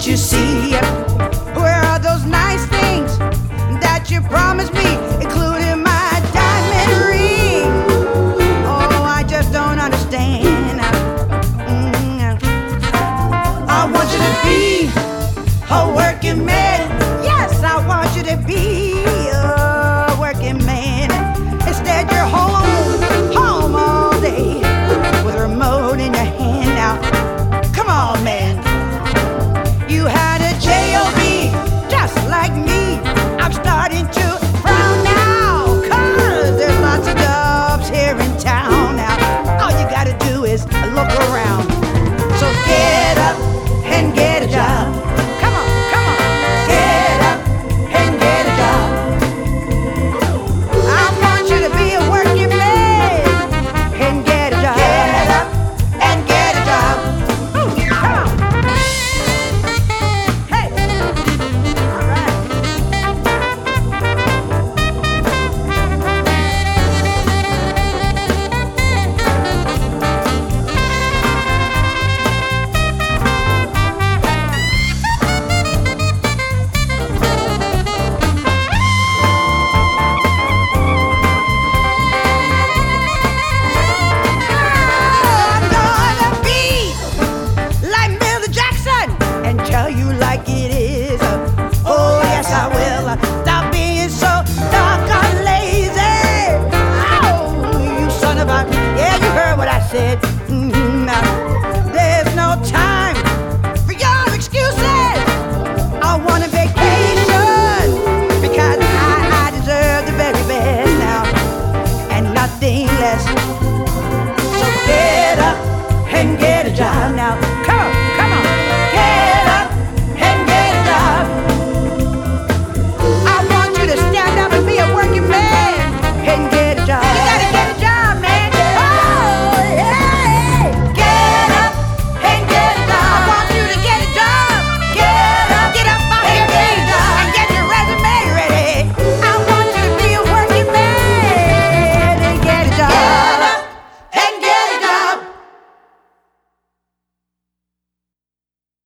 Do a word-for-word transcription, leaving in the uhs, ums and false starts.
Can't you see? Where are those nice things that you promised me, including my diamond ring? Oh, I just don't understand. Mm. I want you to be a working man. Yes, I want you to be a working man. Instead, you're home, home all day with a remote in your hand. Now, come on, man. You had a job just like me. I'm starting to frown now, cause there's lots of jobs here in town. Now, all you gotta do is look around. So get up and get a job. Come on, come on. Get up and get a job. I want you to be a working man and get a job. Get up and get a job. Ooh, come on. Hey. All right. I'm gonna be like Mister Jackson and tell you like it is.